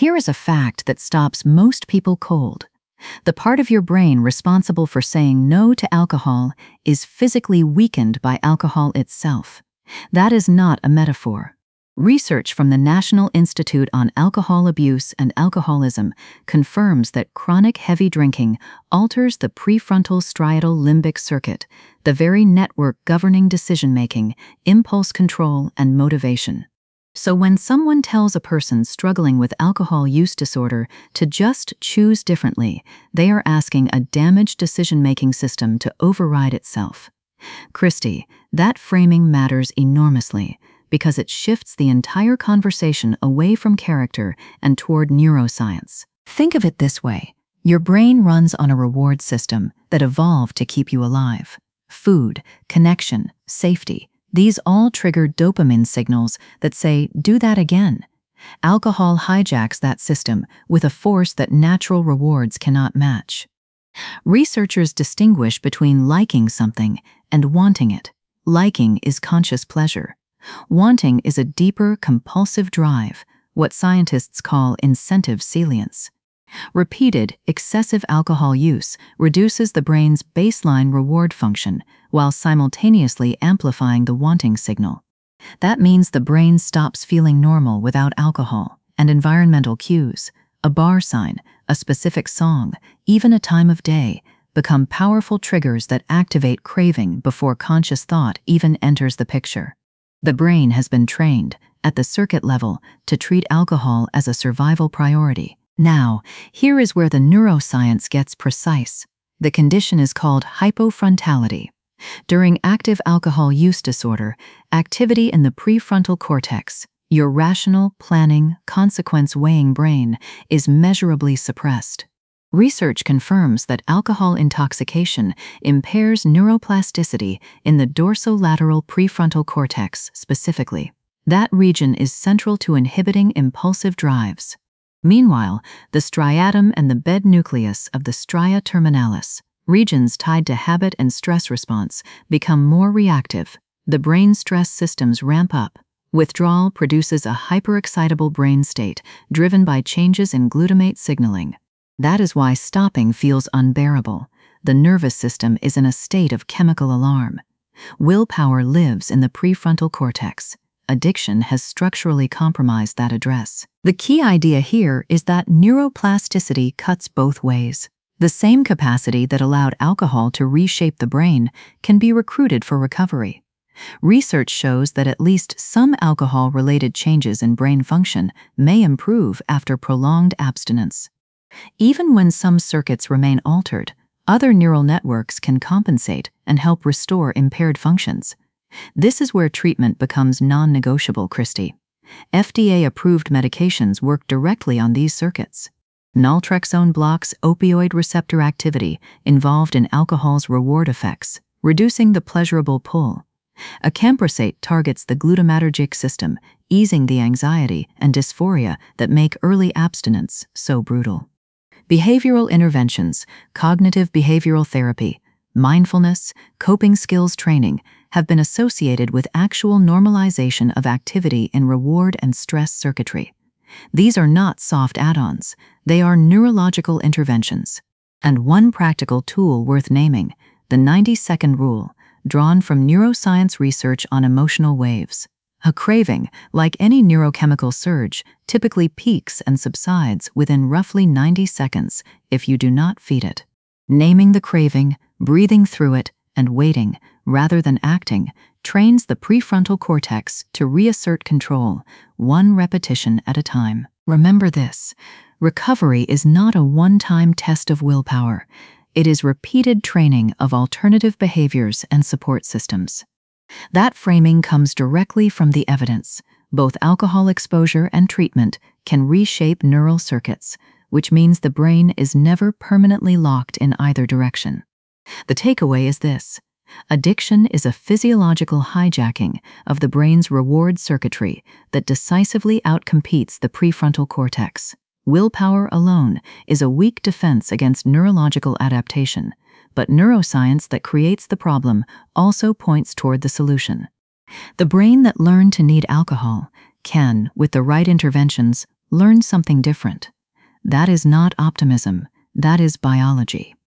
Here is a fact that stops most people cold. The part of your brain responsible for saying no to alcohol is physically weakened by alcohol itself. That is not a metaphor. Research from the National Institute on Alcohol Abuse and Alcoholism confirms that chronic heavy drinking alters the prefrontal striatal limbic circuit, the very network governing decision-making, impulse control, and motivation. So when someone tells a person struggling with alcohol use disorder to just choose differently, they are asking a damaged decision-making system to override itself. Christy, that framing matters enormously because it shifts the entire conversation away from character and toward neuroscience. Think of it this way. Your brain runs on a reward system that evolved to keep you alive. Food, connection, safety, these all trigger dopamine signals that say, do that again. Alcohol hijacks that system with a force that natural rewards cannot match. Researchers distinguish between liking something and wanting it. Liking is conscious pleasure. Wanting is a deeper, compulsive drive, what scientists call incentive salience. Repeated, excessive alcohol use reduces the brain's baseline reward function while simultaneously amplifying the wanting signal. That means the brain stops feeling normal without alcohol, and environmental cues, a bar sign, a specific song, even a time of day, become powerful triggers that activate craving before conscious thought even enters the picture. The brain has been trained, at the circuit level, to treat alcohol as a survival priority. Now, here is where the neuroscience gets precise. The condition is called hypofrontality. During active alcohol use disorder, activity in the prefrontal cortex, your rational, planning, consequence-weighing brain, is measurably suppressed. Research confirms that alcohol intoxication impairs neuroplasticity in the dorsolateral prefrontal cortex specifically. That region is central to inhibiting impulsive drives. Meanwhile, the striatum and the bed nucleus of the stria terminalis, regions tied to habit and stress response, become more reactive. The brain stress systems ramp up. Withdrawal produces a hyperexcitable brain state driven by changes in glutamate signaling. That is why stopping feels unbearable. The nervous system is in a state of chemical alarm. Willpower lives in the prefrontal cortex. Addiction has structurally compromised that address. The key idea here is that neuroplasticity cuts both ways. The same capacity that allowed alcohol to reshape the brain can be recruited for recovery. Research shows that at least some alcohol-related changes in brain function may improve after prolonged abstinence. Even when some circuits remain altered, other neural networks can compensate and help restore impaired functions. This is where treatment becomes non-negotiable, Christy. FDA-approved medications work directly on these circuits. Naltrexone blocks opioid receptor activity involved in alcohol's reward effects, reducing the pleasurable pull. Acamprosate targets the glutamatergic system, easing the anxiety and dysphoria that make early abstinence so brutal. Behavioral interventions, cognitive behavioral therapy, mindfulness, coping skills training have been associated with actual normalization of activity in reward and stress circuitry. These are not soft add-ons, they are neurological interventions. And one practical tool worth naming, the 90-second rule, drawn from neuroscience research on emotional waves. A craving, like any neurochemical surge, typically peaks and subsides within roughly 90 seconds if you do not feed it. Naming the craving, breathing through it, and waiting, rather than acting, trains the prefrontal cortex to reassert control, one repetition at a time. Remember this: recovery is not a one-time test of willpower. It is repeated training of alternative behaviors and support systems. That framing comes directly from the evidence. Both alcohol exposure and treatment can reshape neural circuits, which means the brain is never permanently locked in either direction. The takeaway is this: addiction is a physiological hijacking of the brain's reward circuitry that decisively outcompetes the prefrontal cortex. Willpower alone is a weak defense against neurological adaptation, but neuroscience that creates the problem also points toward the solution. The brain that learned to need alcohol can, with the right interventions, learn something different. That is not optimism, that is biology.